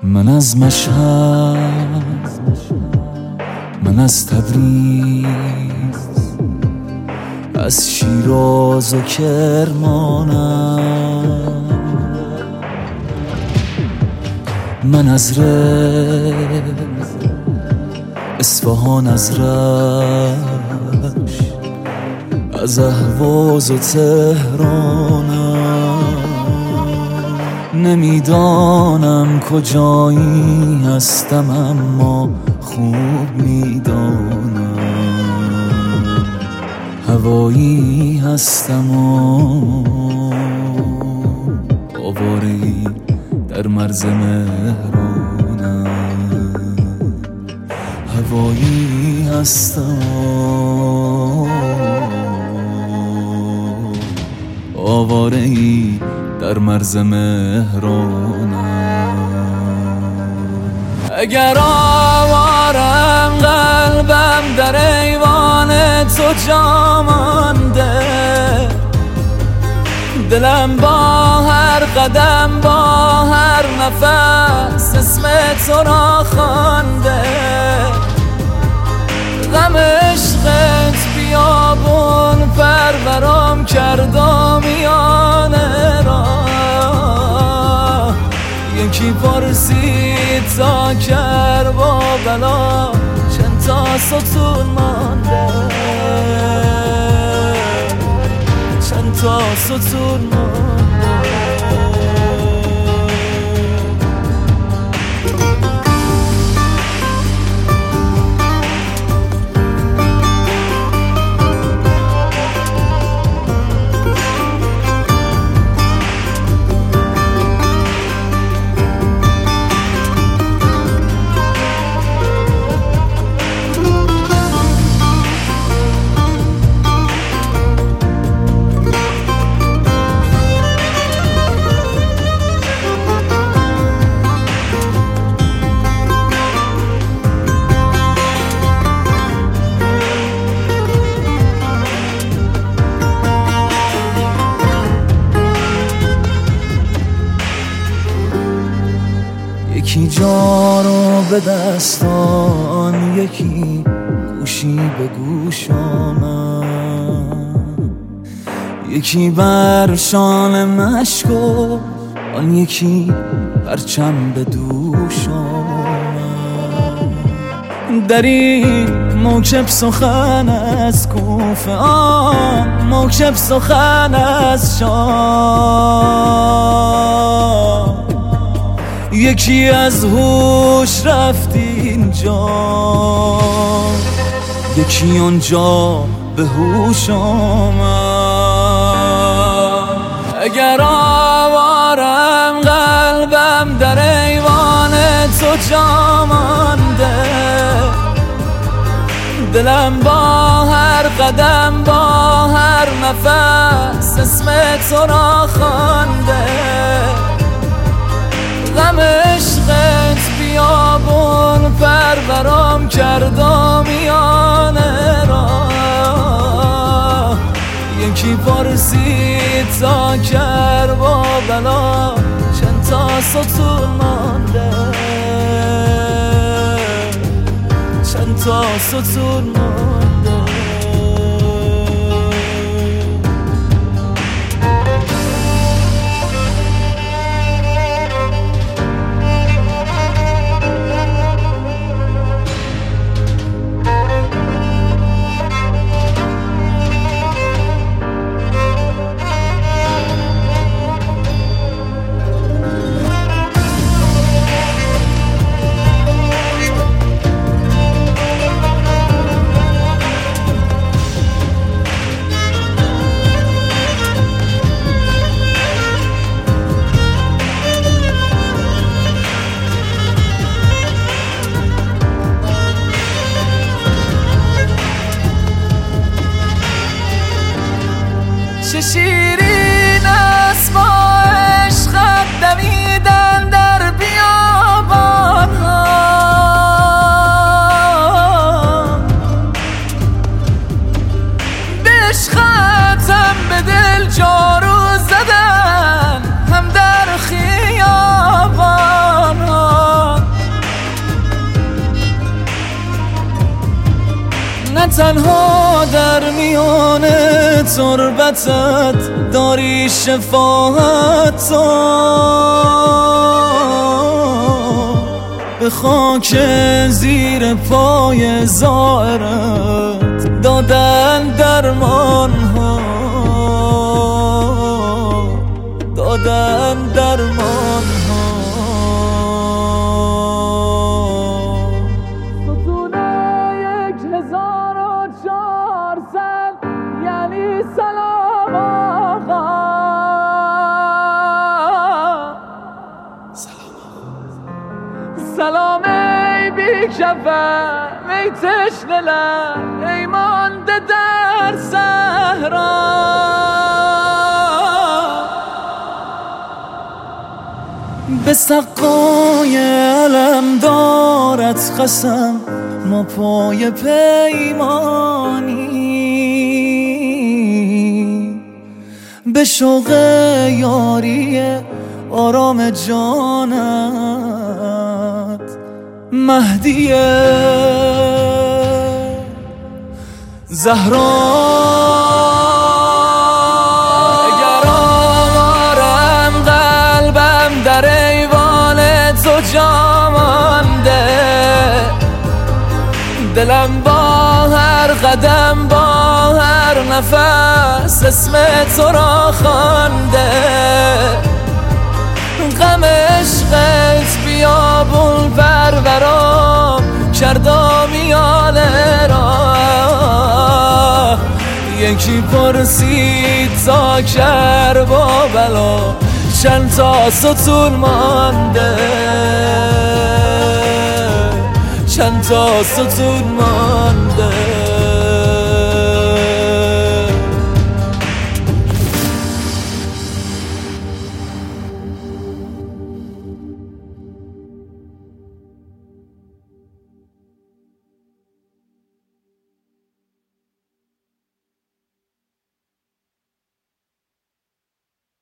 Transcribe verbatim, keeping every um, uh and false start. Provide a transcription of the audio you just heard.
من از مشهد، من از تبریز، از شیراز و کرمانم، من از رز، اصفهان، از رشت، از اهواز و تهرانم. نمیدانم کجایی هستم اما خوب میدانم هوایی هستم و آواره‌ای در مرز مهرانم. هوایی هستم و آواره‌ای در مرز مهرانم. اگر آوارم قلبم در ایوان تو جا مانده، دلم با هر قدم با هر نفس اسم تو را خوانده. غم عشقت بیابون پرورم کرد و میانه را. یکی پرسید تا کربلا چند تا ستون مانده، چند تا ستون مانده. یکی جا رو به دستان، یکی گوشی به گوش آمد، یکی بر شانه مشک و آن یکی پرچم به دوش آمد. در این موکب سخن از کوفه، آن موکب سخن از شام. یکی از هوش رفت اینجا، یکی اونجا به هوش آمد. اگر آوارم قلبم در ایوان تو جا مانده، دلم با هر قدم با هر نفس اسم تو را خوانده. غم عشقت بیابون پرورم کرد و میانه را. یکی پرسید تا کربلا چند تا ستون مانده، چند تا ستون مانده. تنها در میان تربتت داری شفاعت تو، به خاک زیر پای زائرت دادن درمان ها، دادن درمان ها. ستون یک هزار و چهارصد یعنی سلام آقا، سلام ای بی کفن ای تشنه لب ای مانده در صحرا، به سقای علم دارت قسم ما پای پیمانی، به شوق یاری آرام جانت مهدی زهرا. اگر آوارم قلبم در ایوان تو جا مانده، دلم با هر قدم با هر نفس اسم تو را خوانده، غم عشقت بیابون پرورام کردا میانه را، یکی پرسید تا کرب و بلا چند تا ستون مانده، چند تا ستون مانده.